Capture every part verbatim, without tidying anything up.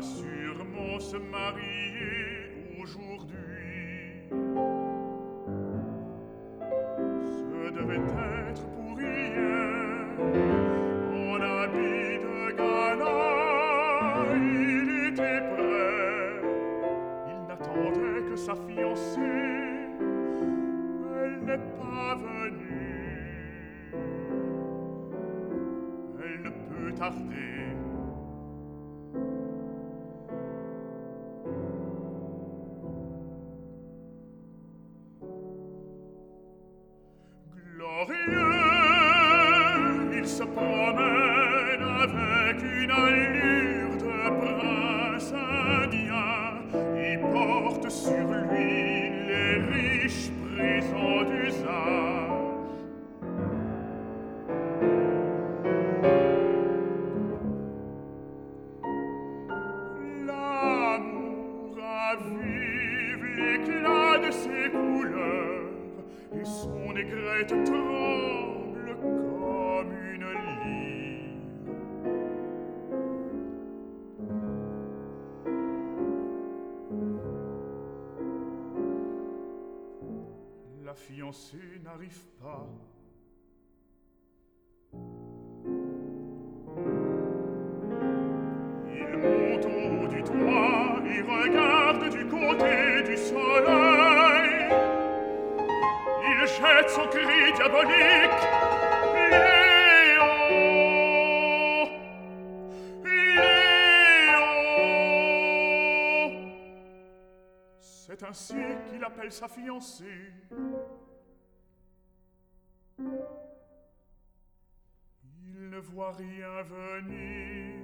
sûrement se marier aujourd'hui. Ce devait être pour hier, en habit de gala, il était prêt. Il n'attendait que sa fiancée, elle n'est pas venue. Elle ne peut tarder. Glorieux, il se promène avec une allure de prince indien. Il porte sur lui les riches présents d'usage. L'amour ravive l'éclat de ses couleurs, et son aigrette tremble comme une lyre. La fiancée n'arrive pas. Il monte au haut du toit et regarde du côté du soleil. Il jette son cri diabolique. Léon! Léon! C'est ainsi qu'il appelle sa fiancée. Il ne voit rien venir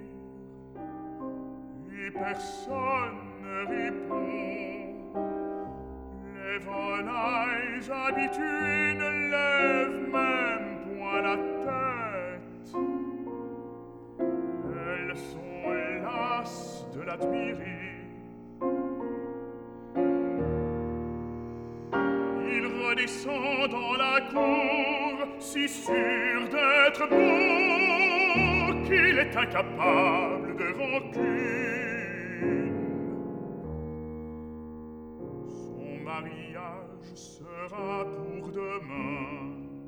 et personne ne répond. Les volailles habituées ne lèvent même point la tête. Elles sont lasses de l'admirer. Il redescend dans la cour, si sûr d'être beau qu'il est incapable de rancune. Son mariage sera pour demain.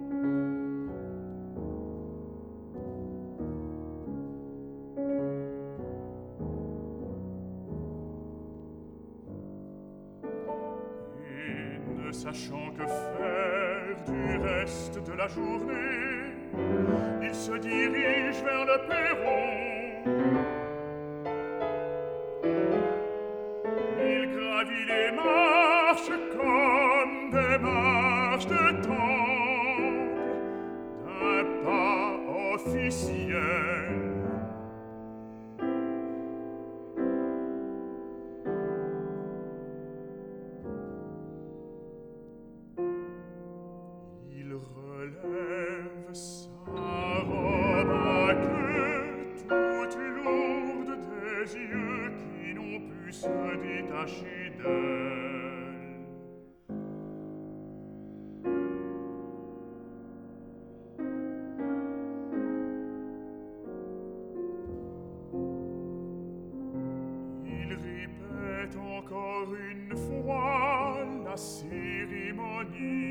Et ne sachant que faire du reste de la journée, il se dirige vers le perron. Il gravit les marches comme des marches de temple, d'un pas officiel. Il relève sa robe à queue toute lourde des yeux qui n'ont pu se détacher d'elle. Il répète encore une fois la cérémonie.